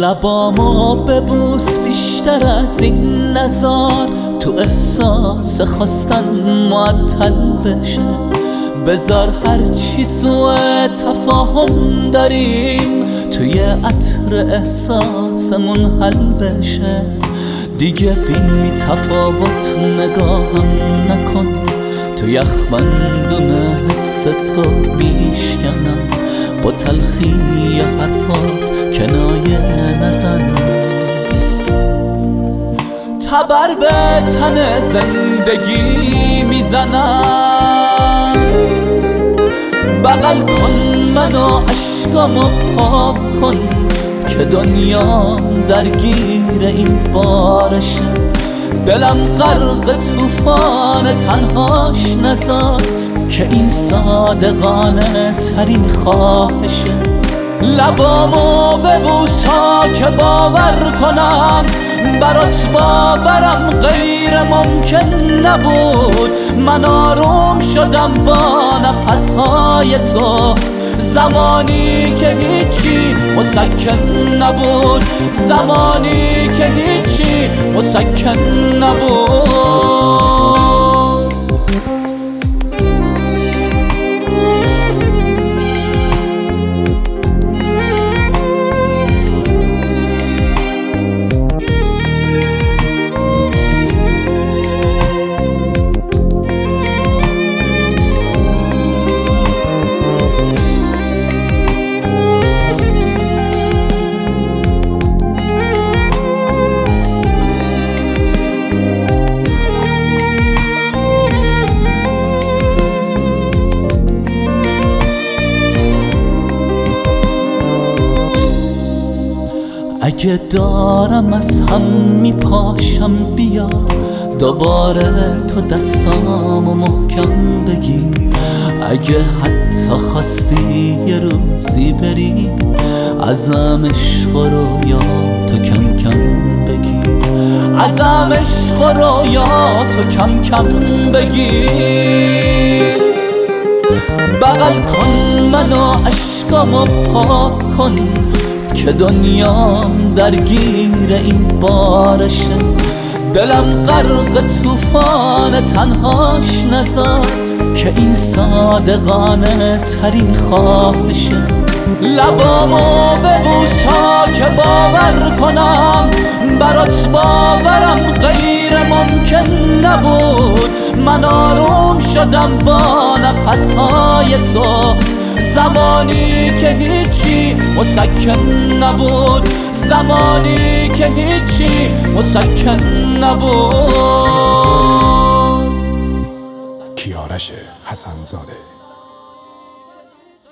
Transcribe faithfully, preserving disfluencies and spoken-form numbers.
لبامو ببوس بیشتر از این نزار، تو احساس خواستن معطل بشه. بذار هرچی سوء تفاهم داریم توی عطر احساسمون حل بشه. دیگه بی تفاوت نگاهم نکن، تو یخبندون حس تو میشکنم. با تلخی حرفات کنایه نزن، تبر به تن زندگی میزنم. بغل کن منو عشقامو پاک کن که دنیام درگیر این بارشه. دلم غرق طوفان تنهاش نذار که این صادقانه ترین خواهشه. لبامو ببوس تا که باور کنم، برات باورم غیر ممکن نبود. من آروم شدم با نفسهای تو، زمانی که هیچی مسکن نبود، زمانی که هیچی مسکن نبود. اگه دارم از هم میپاشم بیا، دوباره تو دستامو محکم بگیر. اگه حتی خواستی یه روزی بری، ازم عشق و رویا تو کم کم بگیر. ازم عشق و رویا تو کم کم بگیر. بغل کن منو عشقامو پاک کن که دنیام درگیر این بارشه. دلم غرق طوفان تنهاش نذار که این صادقانه ترین خواهشه. لبامو ببوس تا که باور کنم، برات باورم غیر ممکن نبود. من آروم شدم با نفسهای تو، زمانی که هیچی مسکن نبود، زمانی که هیچی مسکن نبود. کیارش حسن‌زاده.